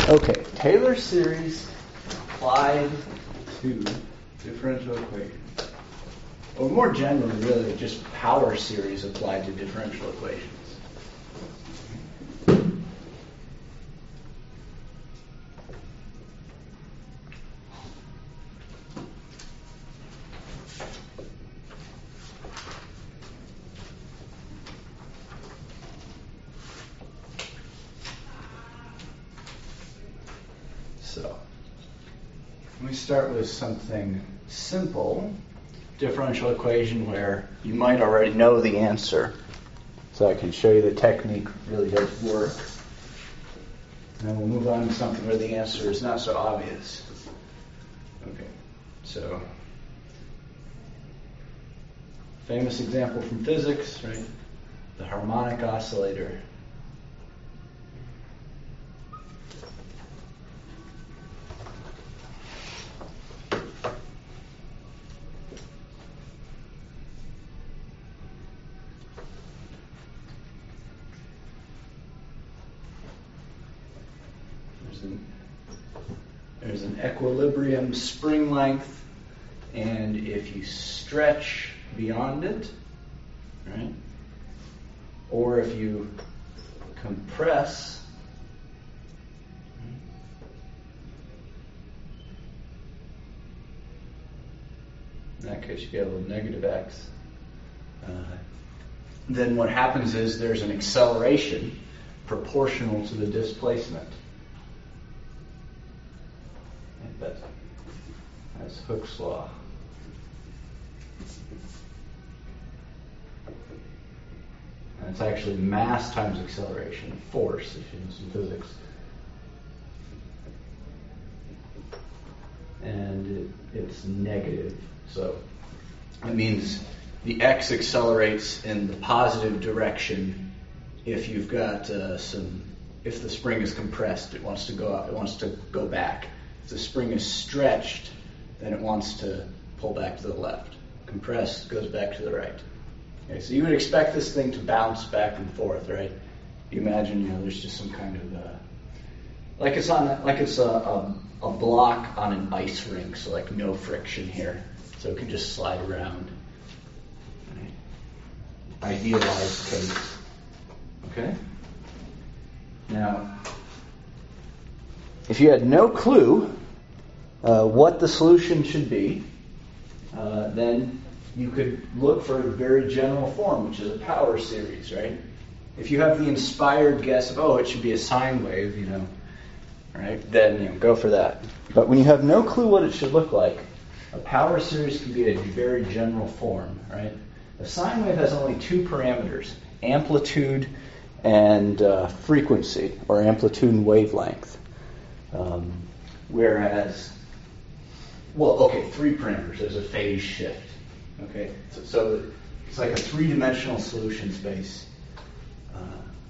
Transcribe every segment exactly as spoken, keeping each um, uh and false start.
Okay, Taylor series applied to differential equations. Or more generally, really, just power series applied to differential equations. So, let me start with something simple. Differential equation where you might already know the answer. So I can show you the technique really does work. And then we'll move on to something where the answer is not so obvious. Okay, so famous example from physics, right? The harmonic oscillator. There's an equilibrium spring length, and if you stretch beyond it, right, or if you compress, in that case you get a little negative x, uh, then what happens is there's an acceleration proportional to the displacement. That's, that's Hooke's law. And it's actually mass times acceleration, force, if you know some physics. And it, it's negative, so it means the x accelerates in the positive direction if you've got uh, some, if the spring is compressed, it wants to go up, it wants to go back. If the spring is stretched, then it wants to pull back to the left. Compressed goes back to the right. Okay, so you would expect this thing to bounce back and forth, right? You imagine, you know, there's just some kind of, uh, like it's on, a, like it's a, a, a block on an ice rink, so like no friction here, so it can just slide around. Right? Idealized case. Okay. Now, if you had no clue uh, what the solution should be, uh, then you could look for a very general form, which is a power series, right? If you have the inspired guess of, oh, it should be a sine wave, you know, right, then you know, go for that. But when you have no clue what it should look like, a power series can be a very general form, right? A sine wave has only two parameters, amplitude and uh, frequency, or amplitude and wavelength. Um, whereas, well, okay, three parameters. There's a phase shift. Okay, so, so it's like a three-dimensional solution space. Uh,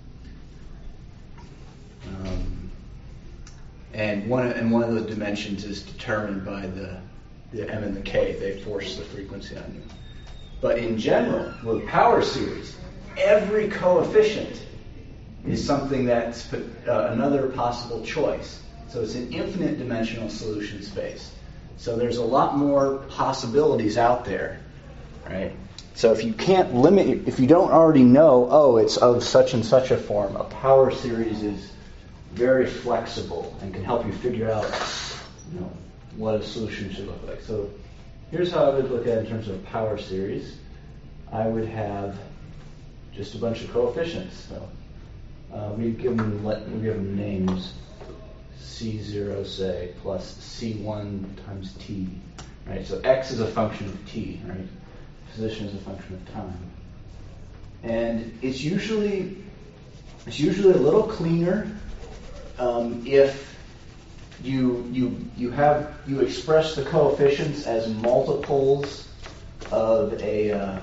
um, and one and one of the dimensions is determined by the the m and the k. They force the frequency on you. But in general, with power series, every coefficient is something that's uh, another possible choice. So it's an infinite dimensional solution space. So there's a lot more possibilities out there, right? So if you can't limit, if you don't already know, oh, it's of such and such a form, a power series is very flexible and can help you figure out, you know, what a solution should look like. So here's how I would look at it in terms of power series. I would have just a bunch of coefficients. So uh, we give them we give them names. C zero, say, plus C one times t, right? So x is a function of t, right? Position is a function of time. And it's usually it's usually a little cleaner um, if you you you have you express the coefficients as multiples of a uh,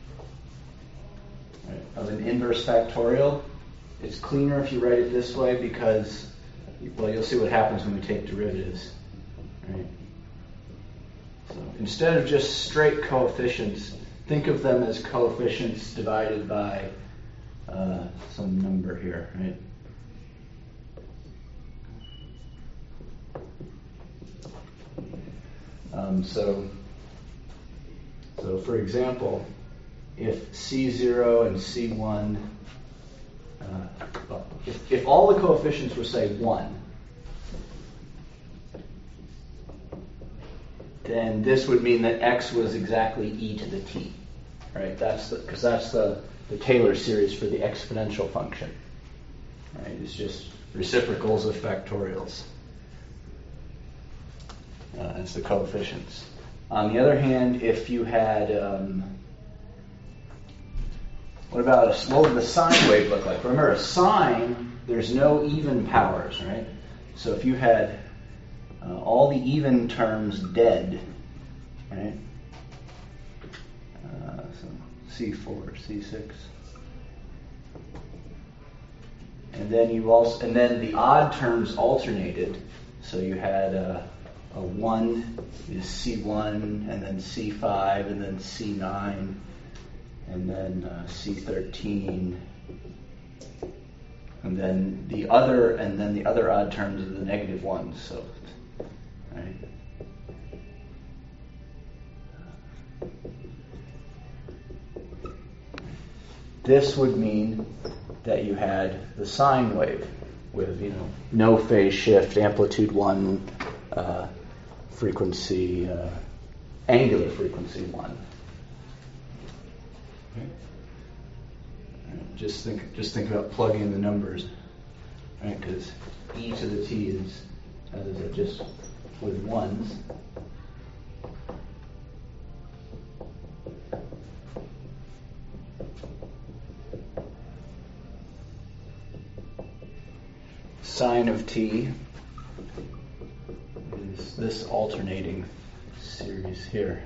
right, of an inverse factorial. It's cleaner if you write it this way because, well, you'll see what happens when we take derivatives, right? So instead of just straight coefficients, think of them as coefficients divided by uh, some number here, right? Um, so, so for example, if C zero and C one, uh, well, if, if all the coefficients were, say, one, then this would mean that x was exactly e to the t, right? That's because that's the, the Taylor series for the exponential function, right? It's just reciprocals of factorials. Uh, it's the coefficients. On the other hand, if you had, um, what about a, what would the sine wave look like? Remember, a sine, there's no even powers, right? So if you had uh, all the even terms dead, right? Uh, so C four, C six, and then you also, and then the odd terms alternated. So you had uh, a one is C one, and then C five, and then C nine, and then uh, C thirteen, and then the other, and then the other odd terms are the negative ones. So, right. This would mean that you had the sine wave with, you know, no phase shift, amplitude one, uh, frequency, uh, angular frequency one. Okay. Right. Just think, just think about plugging in the numbers, right? Because e to the t is, as is it, just with ones. Sine of t is this alternating series here.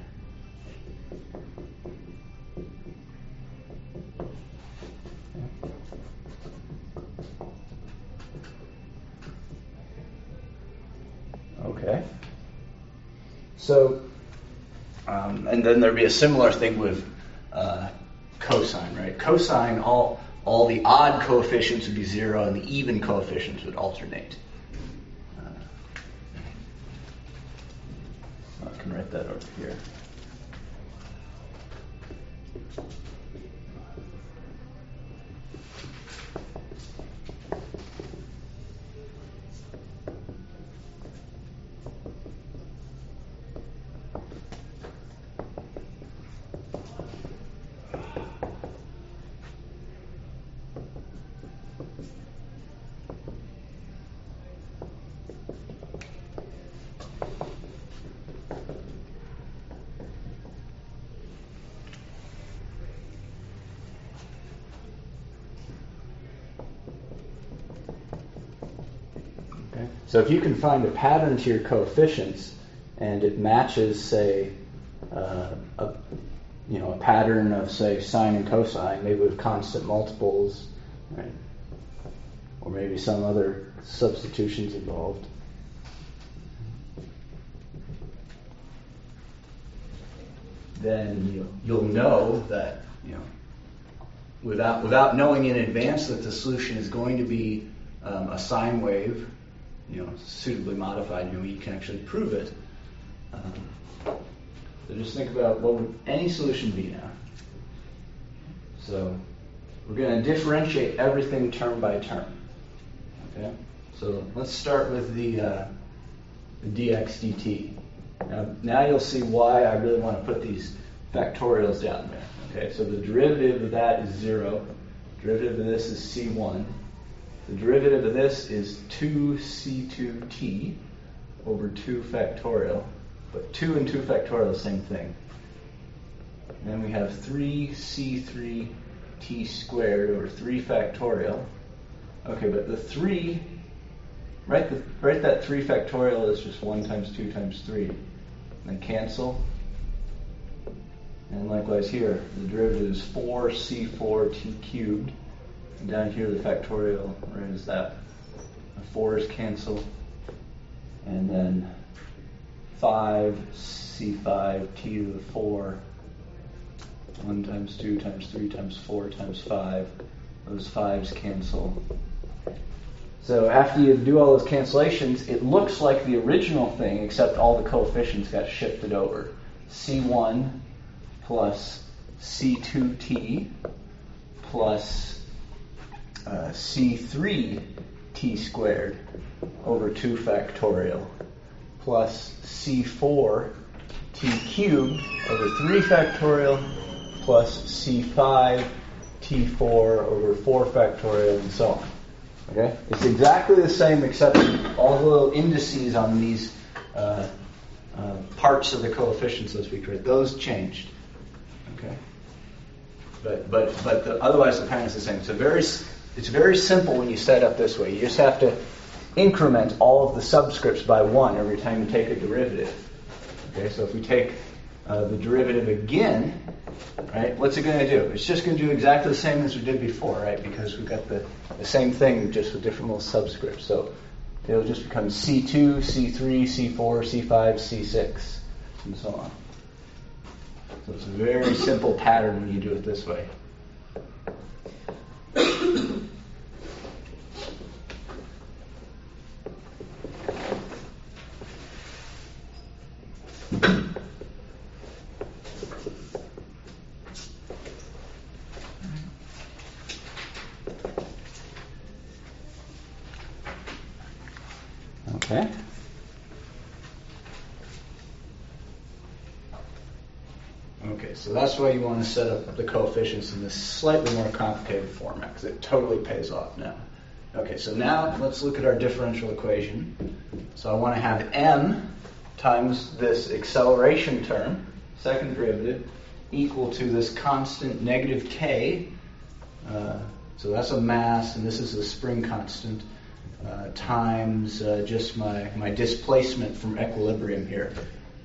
Okay. So, um, and then there'd be a similar thing with uh, cosine, right? Cosine, all all the odd coefficients would be zero, and the even coefficients would alternate. Uh, I can write that over here. So if you can find a pattern to your coefficients, and it matches, say, uh, a you know a pattern of, say, sine and cosine, maybe with constant multiples, right? Or maybe some other substitutions involved. Then you'll, you'll know that, you know, without without knowing in advance that the solution is going to be um, a sine wave, you know, suitably modified, you know, you can actually prove it. Um, so just think about what would any solution be now. So we're going to differentiate everything term by term. Okay. So let's start with the, uh, the dx dt. Now, now you'll see why I really want to put these factorials down there. Okay. So the derivative of that is zero. Derivative of this is c one. The derivative of this is two c two t over two factorial. But two and two factorial, same thing. And then we have three c three t squared over three factorial. Okay, but the three, write, the, write that three factorial is just one times two times three. And then cancel. And likewise here, the derivative is four c four t cubed. And down here, the factorial, right, is that. The fours cancel. And then five c five t to the four. one times two times three times four times five. Those fives cancel. So after you do all those cancellations, it looks like the original thing, except all the coefficients got shifted over. C one plus C two t plus uh, C three t squared over two factorial plus C four t cubed over three factorial plus C five t four over four factorial and so on. Okay? It's exactly the same except all the little indices on these uh, uh, parts of the coefficients as we create, those changed. Okay? But but but the, otherwise the pattern is the same. It's a very it's very simple when you set up this way. You just have to increment all of the subscripts by one every time you take a derivative. Okay, so if we take uh, the derivative again, right, what's it going to do? It's just going to do exactly the same as we did before, right, because we've got the, the same thing just with different little subscripts. So it'll just become C two, C three, C four, C five, C six, and so on. So it's a very simple pattern when you do it this way. Okay. Okay, so that's why you want to set up the coefficients in this slightly more complicated format, because it totally pays off now. Okay, so now let's look at our differential equation. So I want to have m times this acceleration term, second derivative, equal to this constant negative k. Uh, so that's a mass, and this is a spring constant, uh, times uh, just my, my displacement from equilibrium here.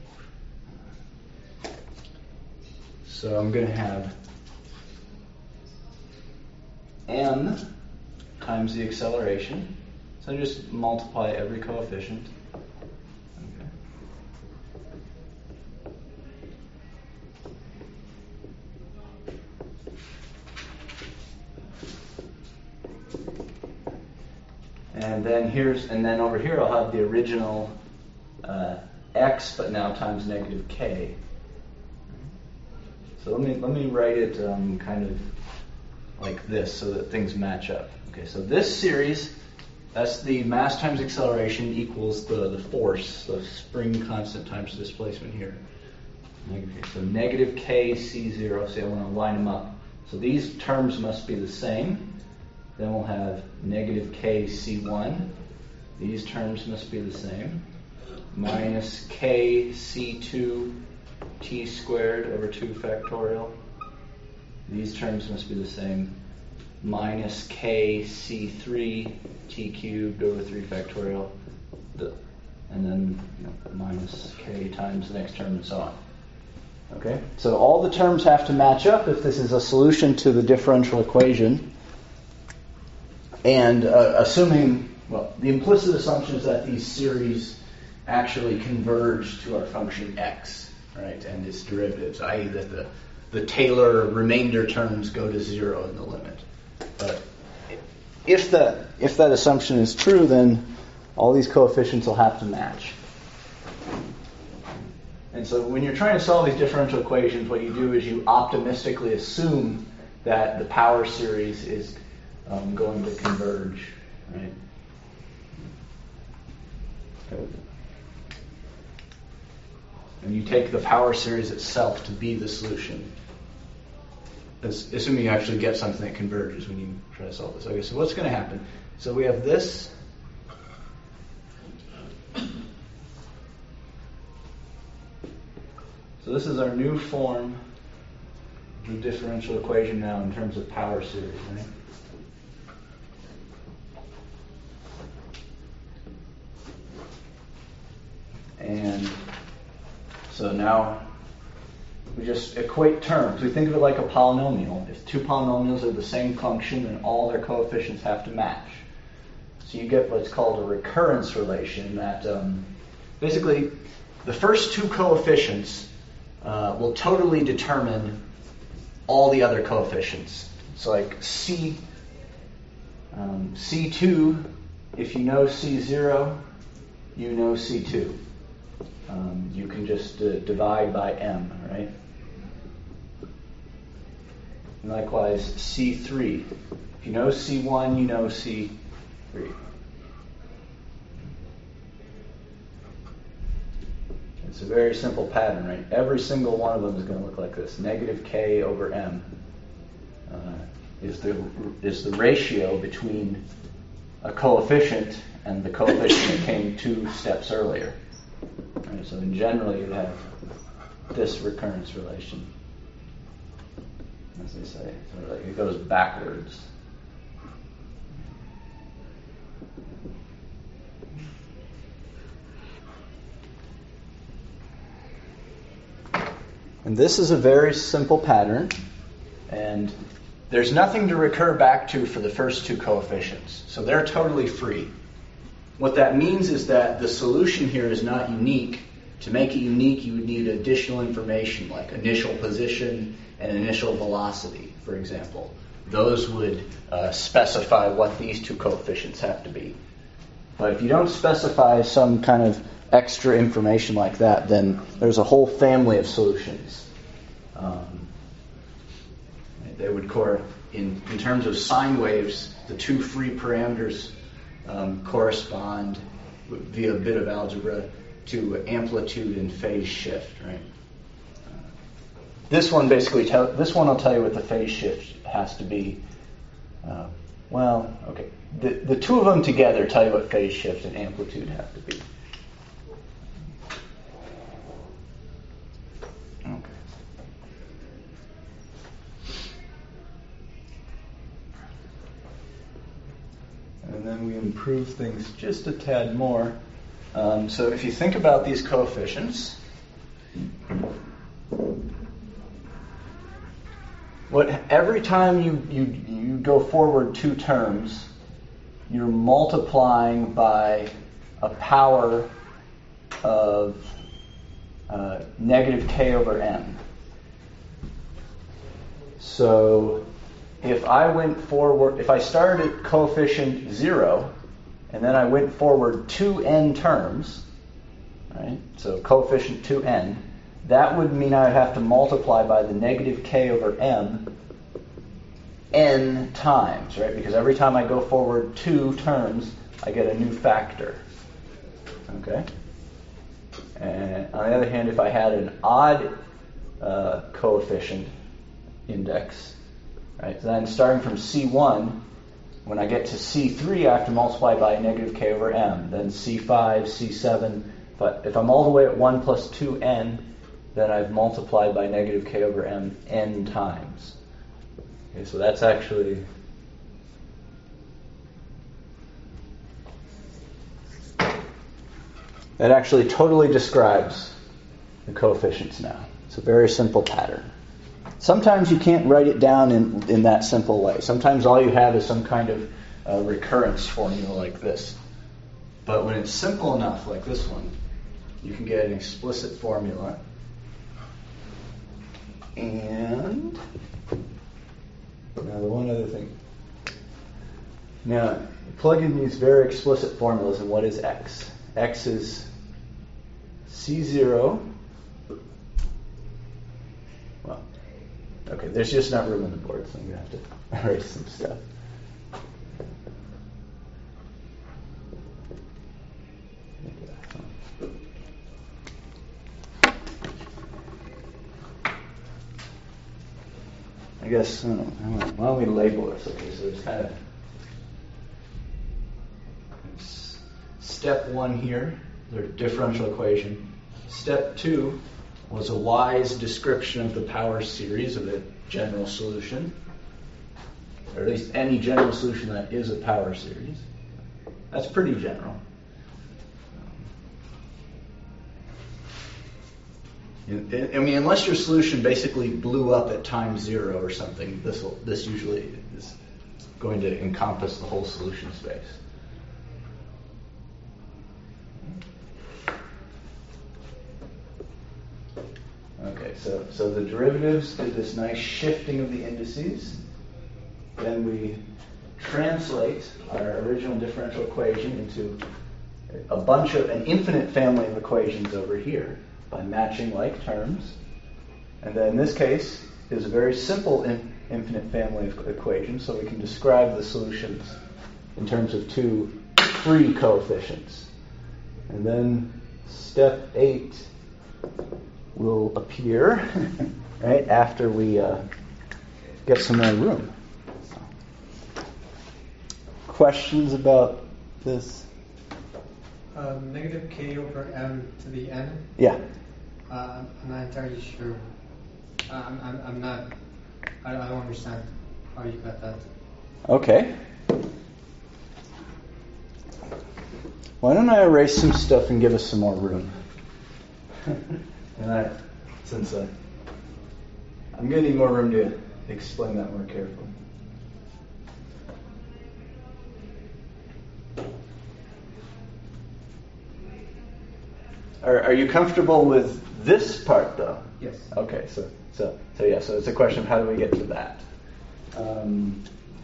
So I'm going to have m times the acceleration. So I just multiply every coefficient. Okay. And then here's, and then over here I'll have the original uh, x, but now times negative k. So let me let me write it um, kind of like this so that things match up. Okay, so this series, that's the mass times acceleration equals the, the force, the spring constant times displacement here. Okay, so negative k c zero, so I want to line them up. So these terms must be the same. Then we'll have negative k c one. These terms must be the same. Minus k c two t squared over two factorial. These terms must be the same. Minus k c three t cubed over three factorial. The, and then you know, minus k times the next term and so on. Okay? So all the terms have to match up if this is a solution to the differential equation. And uh, assuming, well, the implicit assumption is that these series actually converge to our function x, right, and its derivatives, that is that the, the Taylor remainder terms go to zero in the limit. But if that, if that assumption is true, then all these coefficients will have to match. And so when you're trying to solve these differential equations, what you do is you optimistically assume that the power series is um, going to converge, right? And you take the power series itself to be the solution. As, assuming you actually get something that converges when you try to solve this. Okay, so what's going to happen? So we have this. So this is our new form of the differential equation now in terms of power series, right? And so now we just equate terms. We think of it like a polynomial. If two polynomials are the same function, then all their coefficients have to match. So you get what's called a recurrence relation that um, basically the first two coefficients uh, will totally determine all the other coefficients. So like C, um, C two if you know C zero, you know C two. Um, you can just uh, divide by M, right? And likewise, C three. If you know C one, you know C three. It's a very simple pattern, right? Every single one of them is going to look like this. Negative K over M uh, is the is the ratio between a coefficient and the coefficient that came two steps earlier. Right, so in general, you have this recurrence relation, as they say. So like it goes backwards. And this is a very simple pattern, and there's nothing to recur back to for the first two coefficients. So they're totally free. What that means is that the solution here is not unique. To make it unique, you would need additional information like initial position and initial velocity, for example. Those would uh, specify what these two coefficients have to be. But if you don't specify some kind of extra information like that, then there's a whole family of solutions. Um, they would core in, in terms of sine waves, the two free parameters um, correspond via a bit of algebra to amplitude and phase shift, right? Uh, this one basically tell this one will tell you what the phase shift has to be. Uh, well, okay, the the two of them together tell you what phase shift and amplitude have to be. Okay. And then we improve things just a tad more. Um, so if you think about these coefficients, what every time you, you, you go forward two terms, you're multiplying by a power of uh, negative k over m. So if I went forward, if I started at coefficient zero, and then I went forward two n terms, right? So coefficient two n, that would mean I would have to multiply by the negative k over m n times, right? Because every time I go forward two terms, I get a new factor. Okay? And on the other hand, if I had an odd uh, coefficient index, right? Then starting from C one, when I get to C three, I have to multiply by negative k over m. Then C five, C seven. But if I'm all the way at one plus two n, then I've multiplied by negative k over m n times. Okay, so that's actually... That actually totally describes the coefficients now. It's a very simple pattern. Sometimes you can't write it down in, in that simple way. Sometimes all you have is some kind of uh, recurrence formula like this. But when it's simple enough, like this one, you can get an explicit formula. And now the one other thing. Now, plug in these very explicit formulas, and what is x? X is C zero. Well, okay, there's just not room on the board, so I'm going to have to erase some stuff. I guess, I don't know, why don't we label this? Okay, so it's kind of it's step one here, the differential equation. Step two was a wise description of the power series of a general solution, or at least any general solution that is a power series. That's pretty general. I mean, unless your solution basically blew up at time zero or something, this will, this usually is going to encompass the whole solution space. Okay, so so the derivatives did this nice shifting of the indices. Then we translate our original differential equation into a bunch of, an infinite family of equations over here by matching like terms. And then in this case is a very simple in, infinite family of equations, so we can describe the solutions in terms of two free coefficients. And then step eight will appear right after we uh, get some more room. Questions about this? Uh, negative k over m to the n? Yeah. Uh, I'm not entirely sure. Uh, I'm, I'm, I'm not, I, I don't understand how you got that. Okay. Why don't I erase some stuff and give us some more room? And I, since uh, I'm going to need more room to explain that more carefully. Are, are you comfortable with this part, though? Yes. Okay, so so so yeah, so it's a question of how do we get to that? Um,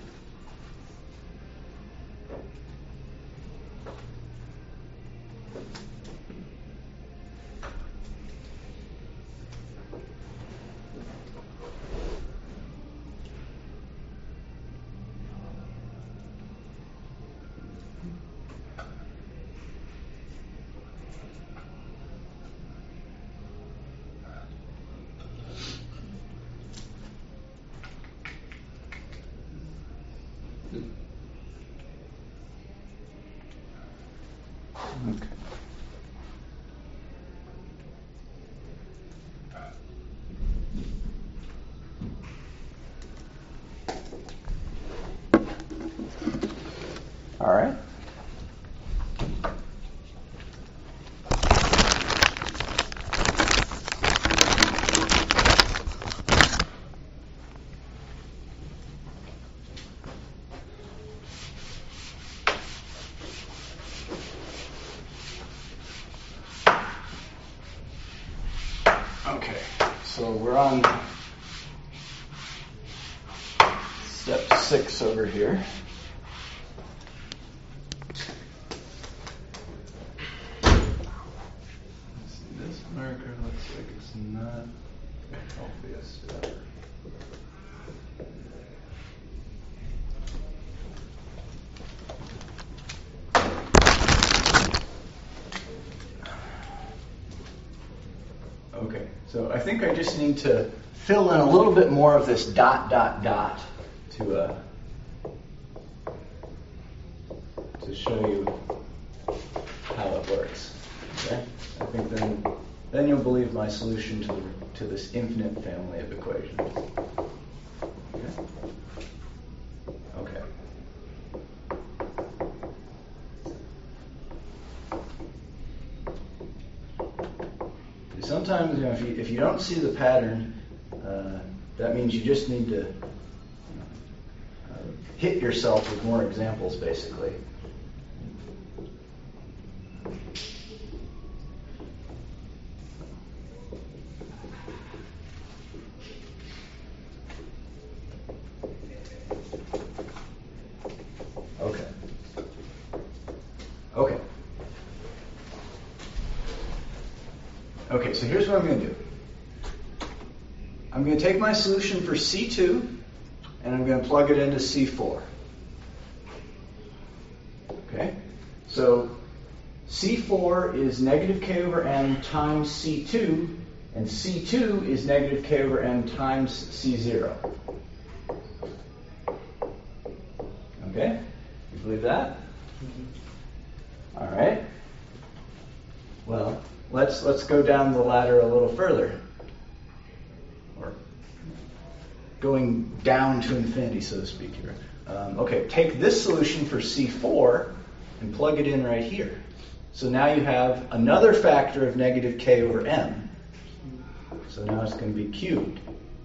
Okay. All right. Okay, so we're on step six over here. This marker looks like it's not obvious. Okay, so I think I just need to fill in a little bit more of this dot, dot, dot to uh, to show you how it works. Okay, I think then then you'll believe my solution to the, to this infinite family of equations. Okay. Okay. Sometimes, you know, if you if you don't see the pattern, uh, that means you just need to uh, hit yourself with more examples, basically. Okay. Okay. Okay, so here's what I'm going to do. I'm going to take my solution for C two, and I'm going to plug it into C four. Okay? So C four is negative k over m times C two, and C two is negative k over m times C zero. Okay? You believe that? Mm-hmm. All right. Well, let's let's go down the ladder a little further, or going down to infinity, so to speak here. Um, okay, take this solution for C four and plug it in right here. So now you have another factor of negative k over m. So now it's going to be cubed.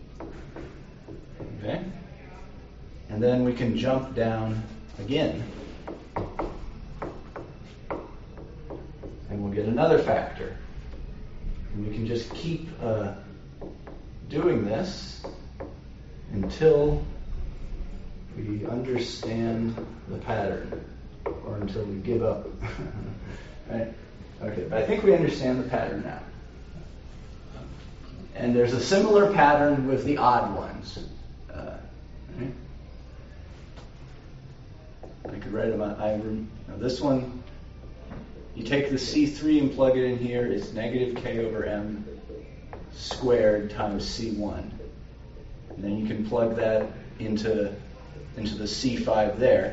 Okay? And then we can jump down again. And we'll get another factor. And we can just keep uh, doing this until we understand the pattern, or until we give up. Right? Okay, but I think we understand the pattern now. And there's a similar pattern with the odd ones. Uh, right? I could write them out. I rem- now this one, you take the C three and plug it in here. It's negative k over m squared times C one. And then you can plug that into, into the C five there.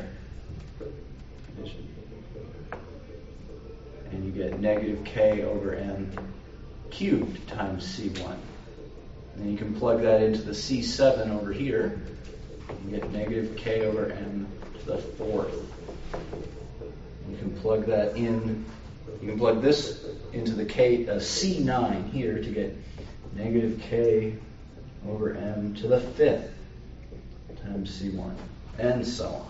And you get negative k over m cubed times C one. And then you can plug that into the C seven over here. You get negative k over m to the fourth. You can plug that in. You can plug this into the k uh, C nine here to get negative k over m to the fifth times C one, and so on.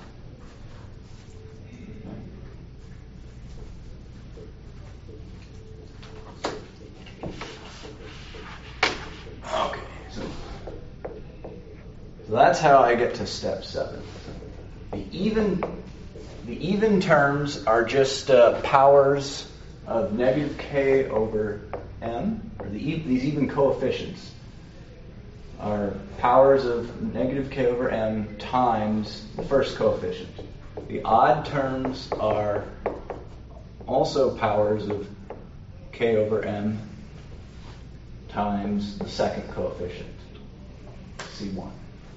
Okay, so, so that's how I get to step seven. The even, the even terms are just uh, powers of negative k over m, or the e- these even coefficients are powers of negative k over m times the first coefficient. The odd terms are also powers of k over m times the second coefficient, C one.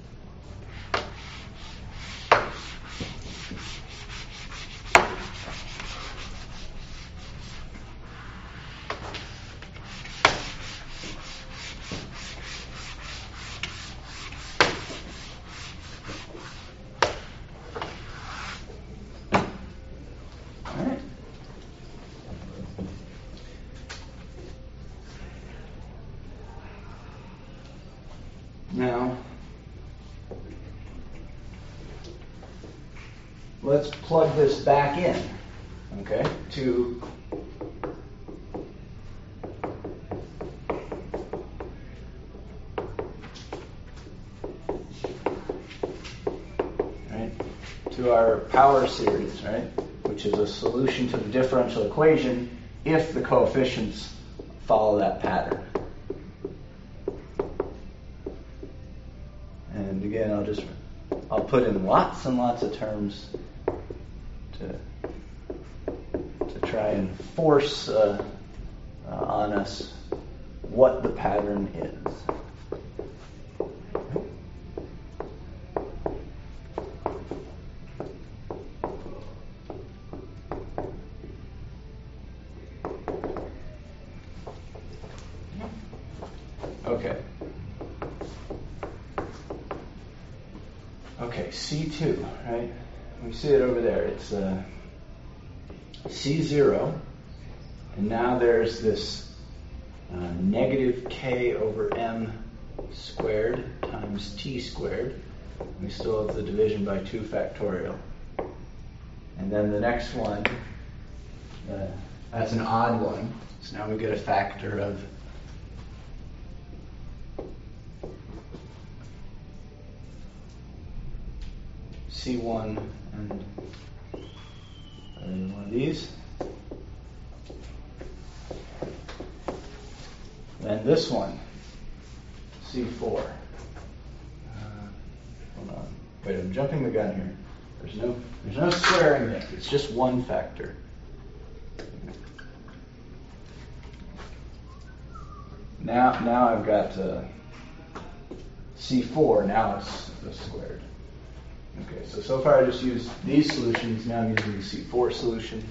All right. Now, let's plug this back in, okay, to right, to our power series, right, which is a solution to the differential equation if the coefficients follow that pattern. And again, I'll just I'll put in lots and lots of terms to to try and force uh, uh, on us what the pattern is. Okay. Okay, C two, right? We see it over there. It's uh, C zero, and now there's this uh, negative k over m squared times t squared. We still have the division by two factorial. And then the next one, uh, that's an odd one. So now we get a factor of C one and one of these. Then this one, C four. Uh, hold on. Wait, I'm jumping the gun here. There's no, there's no squaring there. It's just one factor. Now, now I've got uh, C four. Now it's the squared. Okay, so so far I just used these solutions. Now I'm using the C four solution.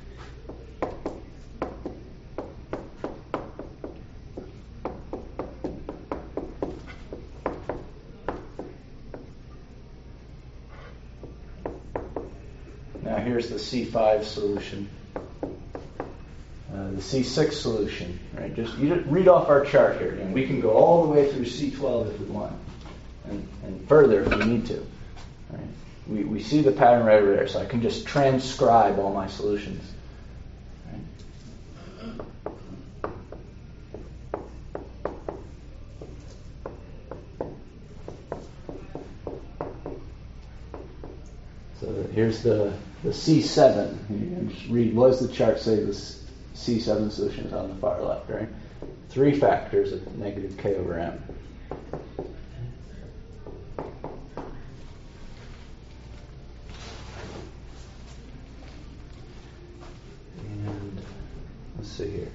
Now here's the C five solution. Uh, the C six solution, right? Just you just read off our chart here, and we can go all the way through C twelve if we want, and, and further if we need to. Right? We we see the pattern right over there, so I can just transcribe all my solutions. Right? here's the, the C seven. You can just read, what does the chart say the C seven solution is on the far left, right? Three factors of negative K over M. And let's see here.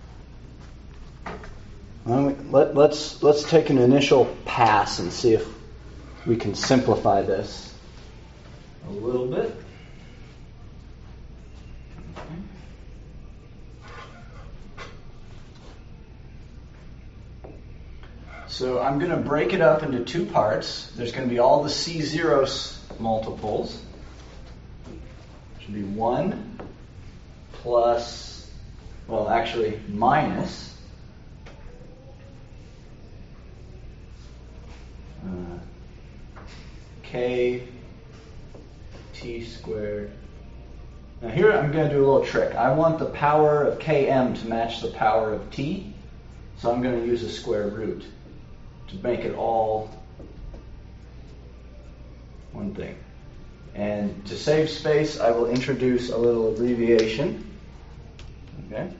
Let, let's let's take an initial pass and see if we can simplify this a little bit. So I'm going to break it up into two parts. There's going to be all the C zero multiples. It should be one plus, well, actually minus Uh, K T squared. Now here I'm going to do a little trick. I want the power of Km to match the power of T, so I'm going to use a square root to make it all one thing. And to save space, I will introduce a little abbreviation. Okay.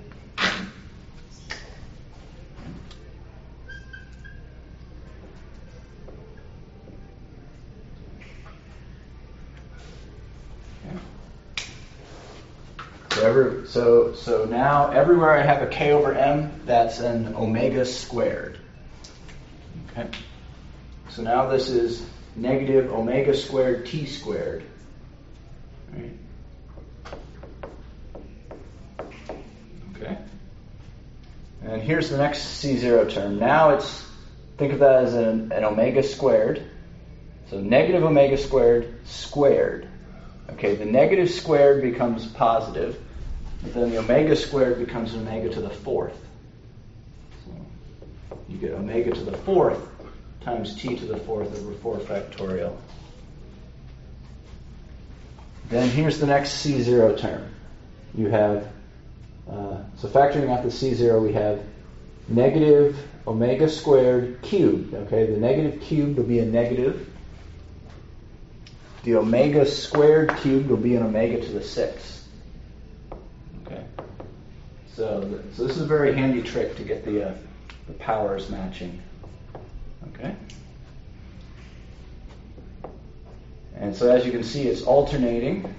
So, every, so, so now everywhere I have a K over M, that's an omega squared. Okay. So now this is negative omega squared T squared. Right. Okay. And here's the next C zero term. Now it's, think of that as an, an omega squared. So negative omega squared squared. Okay, the negative squared becomes positive, but then the omega squared becomes omega to the fourth. So you get omega to the fourth times t to the fourth over four factorial. Then here's the next C zero term. You have, uh, so factoring out the C zero, we have negative omega squared cubed. Okay, the negative cubed will be a negative. The omega squared cubed will be an omega to the sixth. Okay. So, so this is a very handy trick to get the, uh, the powers matching. Okay. And so as you can see, it's alternating.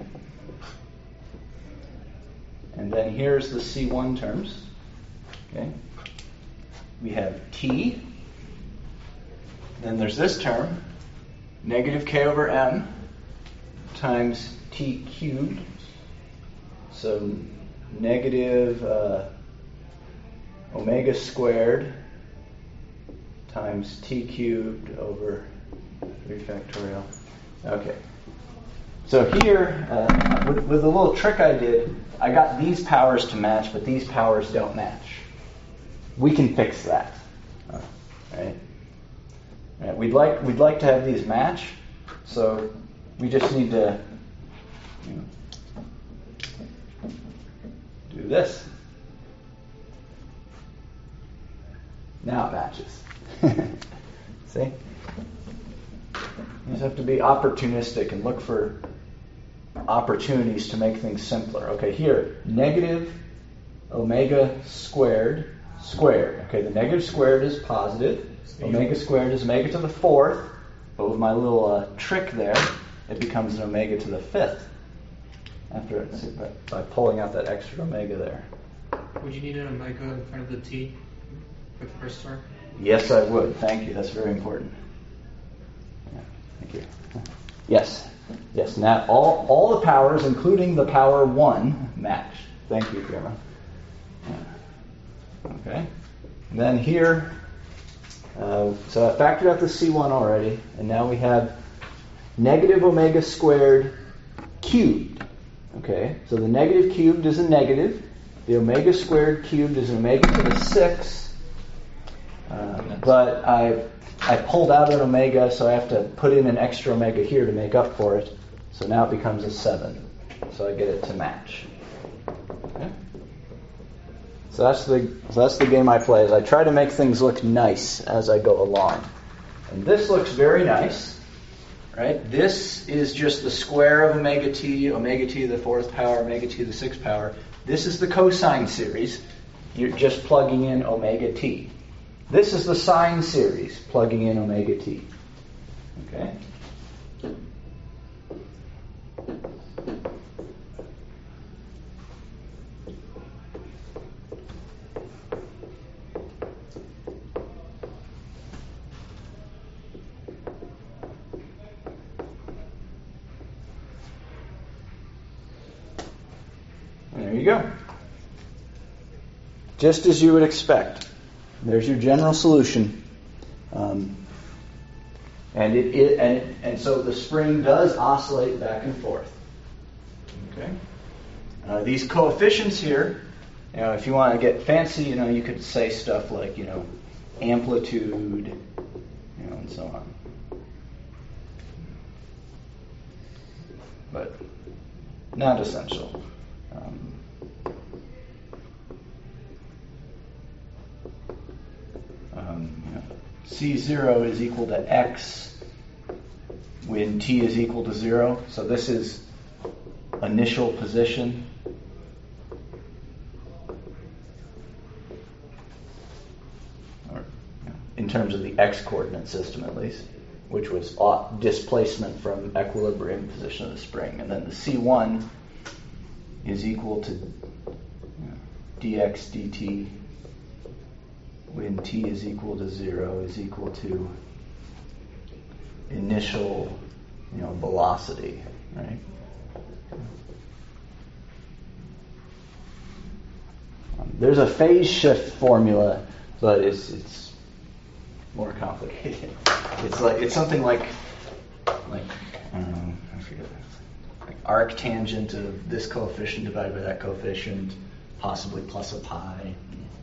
And then here's the C one terms. Okay. We have T. Then there's this term, negative K over M times T cubed. So negative uh, omega squared times T cubed over three factorial. Okay. So here, uh, with, with the little trick I did, I got these powers to match, but these powers don't match. We can fix that. All right. All right. We'd like we'd like to have these match, so we just need to, you know, do this. Now it matches. See? You just have to be opportunistic and look for opportunities to make things simpler. Okay, here, negative omega squared squared. Okay, the negative squared is positive. Omega squared is omega to the fourth. But with my little uh, trick there, it becomes an omega to the fifth. After it, by, by pulling out that extra omega there. Would you need an omega in front of the T for the first term? Yes, I would. Thank you. That's very important. Yeah, thank you. Yes. Yes. Now all all the powers, including the power one, match. Thank you, Grandma. Yeah. Okay. And then here, uh, so I factored out the C one already, and now we have negative omega squared cubed. Okay. So the negative cubed is a negative. The omega squared cubed is an omega to the sixth. Uh, but I I pulled out an omega, so I have to put in an extra omega here to make up for it. So now it becomes a seven. So I get it to match. Okay. So that's the so that's the game I play. Is I try to make things look nice as I go along. And this looks very nice. right? This is just the square of omega t, omega t to the fourth power, omega t to the sixth power. This is the cosine series. You're just plugging in omega t. This is the sine series, plugging in omega t. Okay? There you go. Just as you would expect. There's your general solution. Um, and it, it and it, and so the spring does oscillate back and forth. Okay. Uh, these coefficients here, you know, if you want to get fancy, you know, you could say stuff like, you know, amplitude, you know, and so on. But not essential. Um, um, you know, C zero is equal to X when T is equal to zero. So this is initial position. Or, you know, in terms of the X coordinate system at least, which was displacement from equilibrium position of the spring. And then the C one is equal to, you know, dx dt when t is equal to zero is equal to initial, you know, velocity, right? Um, there's a phase shift formula, but it's it's more complicated. It's like it's something like like I don't know, I forget. Like arc tangent of this coefficient divided by that coefficient, possibly plus a pi.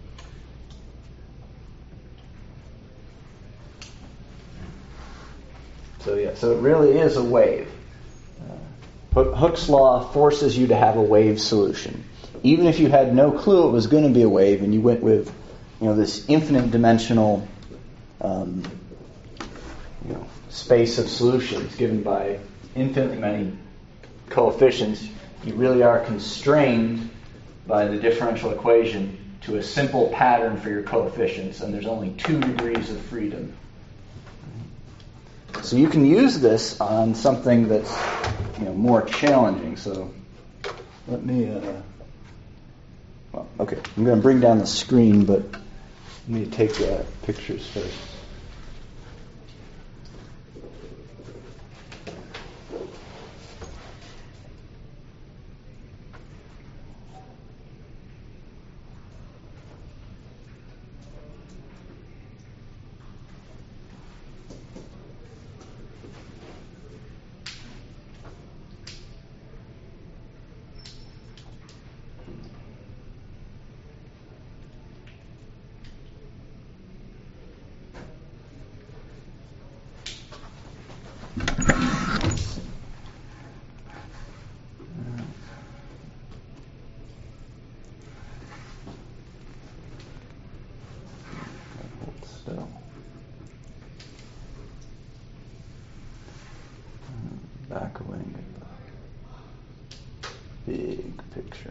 So yeah, so it really is a wave. Uh, Hooke's law forces you to have a wave solution, even if you had no clue it was going to be a wave, and you went with, you know, this infinite dimensional, um, you know, space of solutions given by infinitely many coefficients. You really are constrained by the differential equation to a simple pattern for your coefficients, and there's only two degrees of freedom. So you can use this on something that's, you know, more challenging. So let me, uh, well, okay, I'm going to bring down the screen, but let me take uh, pictures first. Back away the big picture.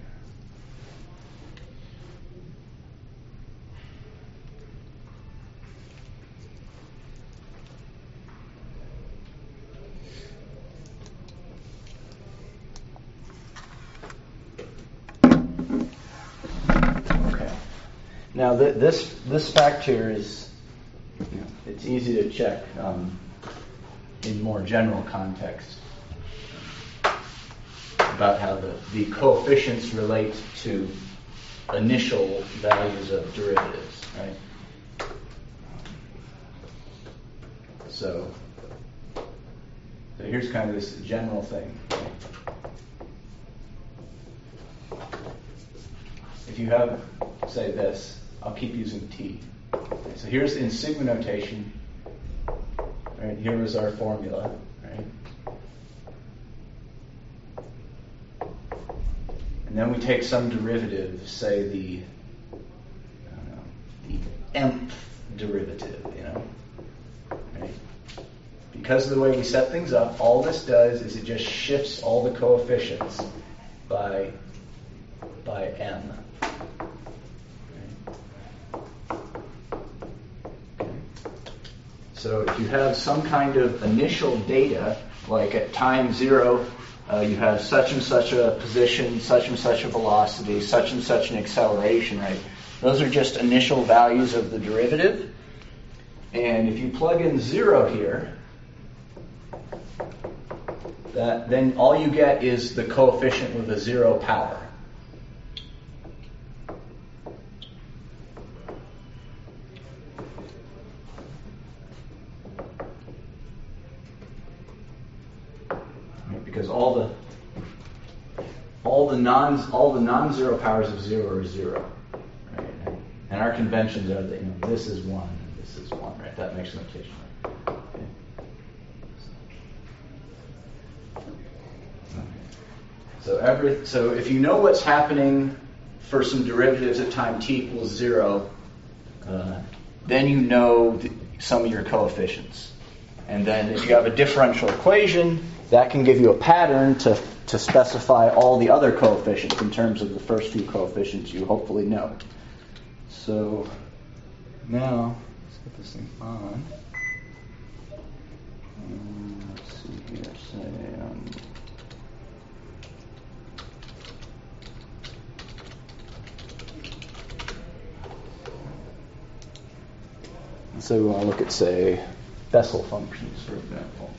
Okay. Now th- this this fact here is, you know, it's easy to check um, in more general context about how the, the coefficients relate to initial values of derivatives, right? So, so here's kind of this general thing. If you have, say this, I'll keep using t. Okay, so here's in sigma notation, right? Here is our formula, right? And then we take some derivative, say the, I don't know, the nth derivative, you know, right? because of the way we set things up, all this does is it just shifts all the coefficients by, by m. So if you have some kind of initial data, like at time zero, uh, you have such and such a position, such and such a velocity, such and such an acceleration, right? Those are just initial values of the derivative. And if you plug in zero here, that, then all you get is the coefficient with a zero power. Because all the all the non all the non-zero powers of zero are zero, right? And our conventions are that, you know, this is one and this is one, right? That makes notation. Okay. So every so if you know what's happening for some derivatives at time t equals zero, uh, then you know th- some of your coefficients, and then if you have a differential equation, that can give you a pattern to to specify all the other coefficients in terms of the first few coefficients you hopefully know. So now let's get this thing on. Um, let's see here. Say um, so we want to look at, say, Bessel functions, for example.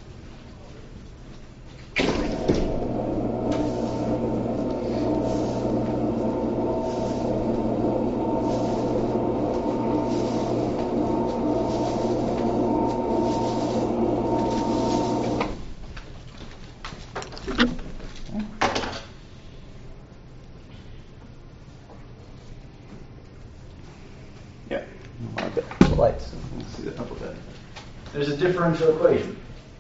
Yeah, the lights. Let's see that up a bit. There's a differential equation.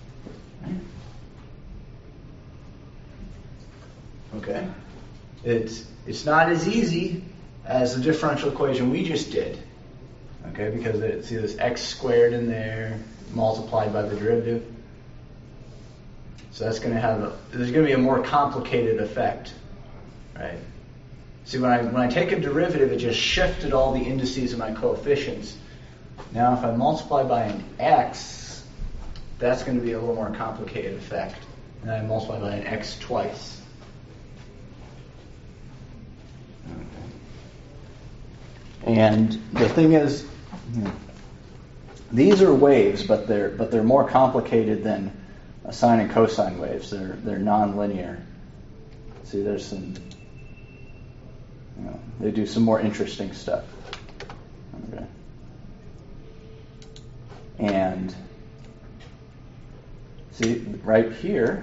Okay, it's it's not as easy as the differential equation we just did. Okay, because it, see this x squared in there multiplied by the derivative. So that's going to have a, there's going to be a more complicated effect, right? See, when I when I take a derivative, it just shifted all the indices of my coefficients. Now, if I multiply by an x, that's going to be a little more complicated effect. And I multiply by an x twice. And the thing is, you know, these are waves, but they're but they're more complicated than a sine and cosine waves. They're they're nonlinear. See, there's some, you know, they do some more interesting stuff. Okay. And see, right here,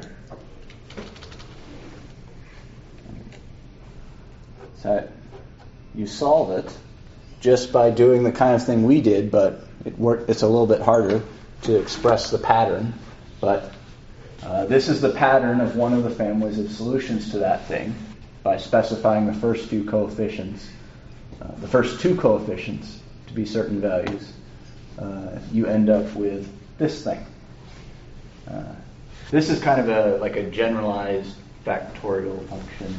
so you solve it just by doing the kind of thing we did, but it work, it's a little bit harder to express the pattern. But uh, this is the pattern of one of the families of solutions to that thing by specifying the first few coefficients, uh, the first two coefficients to be certain values. Uh, you end up with this thing. Uh, this is kind of a like a generalized factorial function.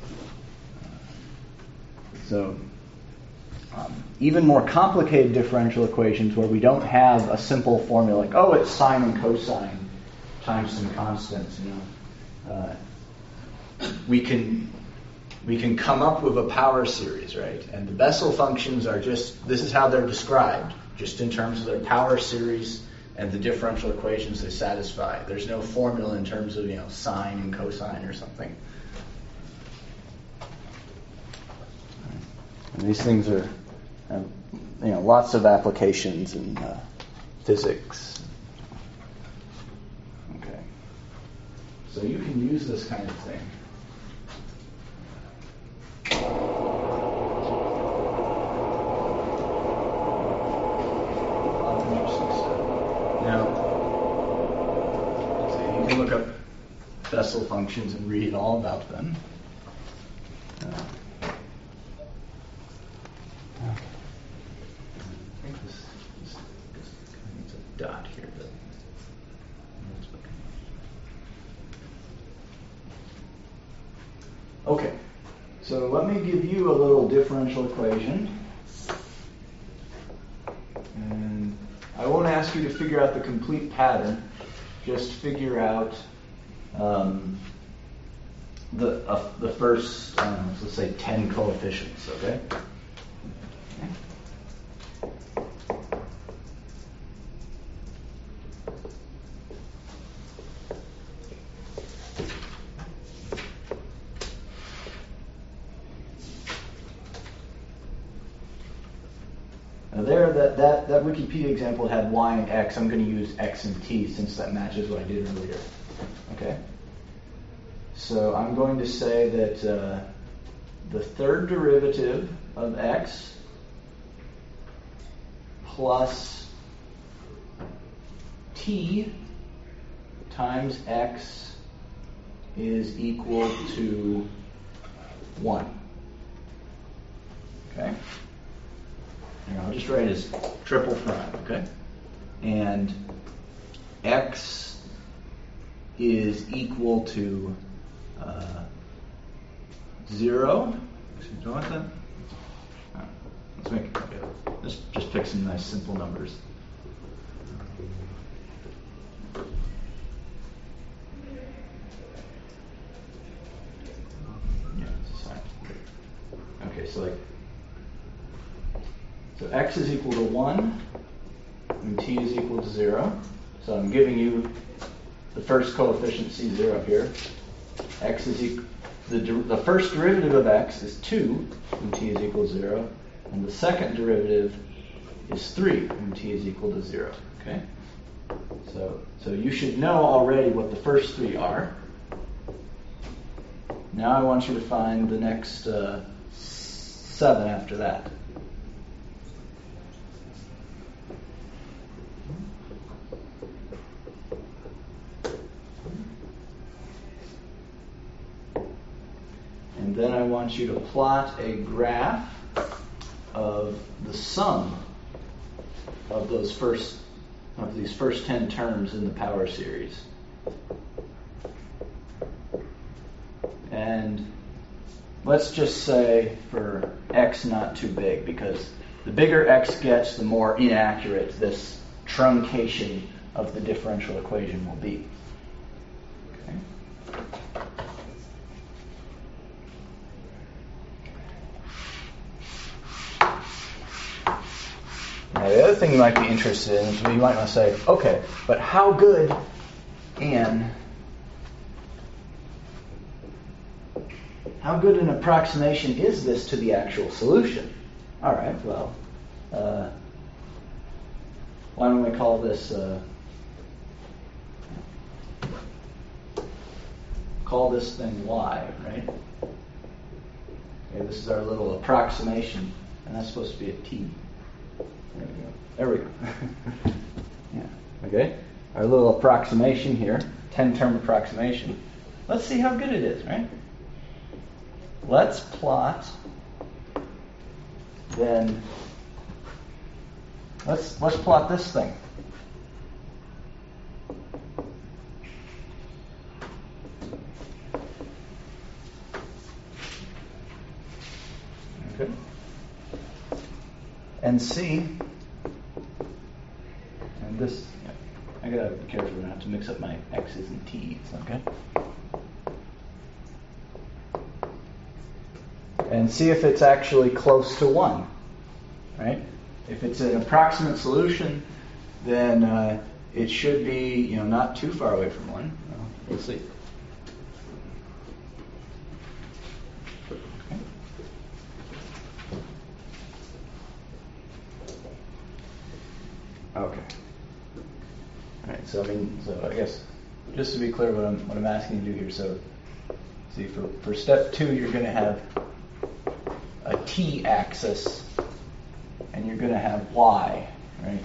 So um, even more complicated differential equations where we don't have a simple formula like, oh, it's sine and cosine times some constants, you know, uh, we can we can come up with a power series, right? And the Bessel functions are just, this is how they're described, just in terms of their power series and the differential equations they satisfy. There's no formula in terms of, you know, sine and cosine or something. And these things are, have, you know, lots of applications in uh, physics. Okay. So you can use this kind of thing. Now, let's see, you can look up Bessel functions and read all about them. Uh, I think this, this, this needs a dot here, but So let me give you a little differential equation. And I won't ask you to figure out the complete pattern. Just figure out um, the uh, the first, um, let's say, ten coefficients, okay? Now there, that, that, that Wikipedia example had y and x. I'm going to use x and t since that matches what I did earlier. Okay? So I'm going to say that uh, the third derivative of x plus t times x is equal to one. Okay? And I'll just write it as triple prime, okay? And x is equal to uh, zero. Do you want that? Oh, let's make it, okay. Let's just pick some nice simple numbers. Yeah, sorry. Okay, so like, so x is equal to one, and t is equal to zero. So I'm giving you the first coefficient, c zero here. X is equal, the, the first derivative of x is two, when t is equal to zero. And the second derivative is three, when t is equal to zero. Okay? So, so you should know already what the first three are. Now I want you to find the next uh, seven after that. And then I want you to plot a graph of the sum of those first of these first ten terms in the power series. And let's just say for x not too big, because the bigger x gets, the more inaccurate this truncation of the differential equation will be. Okay. Now, the other thing you might be interested in is you might want to say, okay, but how good an how good an approximation is this to the actual solution? All right, well, uh, why don't we call this uh, call this thing y, right? Okay, this is our little approximation, and that's supposed to be a t. There we go. There we go. Yeah. Okay. Our little approximation here, ten-term approximation. Let's see how good it is, right? Let's plot. Then let's let's plot this thing. Okay. And see, and this, yeah, I gotta be careful not to mix up my x's and t's, okay? And see if it's actually close to one, right? If it's an approximate solution, then uh, it should be, you know, not too far away from one. Well, we'll see. Okay. All right. So I mean, so I guess just to be clear, what I'm what I'm asking you to do here. So, see, for for step two, you're going to have a t-axis, and you're going to have y, right?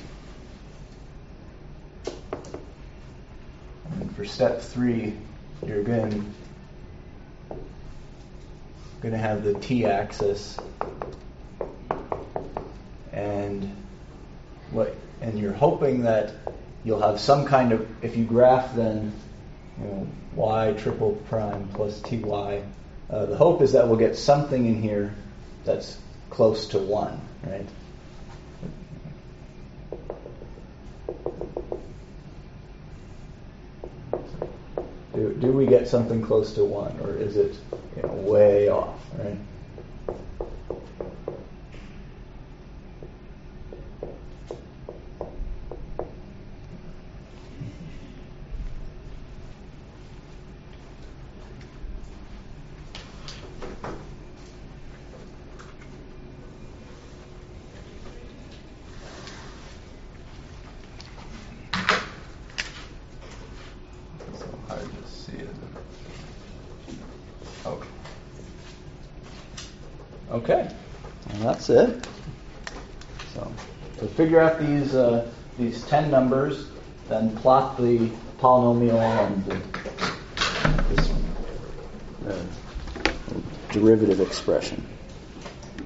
And for step three, you're going going to have the t-axis, and what? And you're hoping that you'll have some kind of, if you graph then, you know, y triple prime plus ty Uh, the hope is that we'll get something in here that's close to one, right? Do, do we get something close to one, or is it, you know, way off, right? Okay, and that's it. So, to figure out these uh, these ten numbers, then plot the polynomial and the, this uh, derivative expression.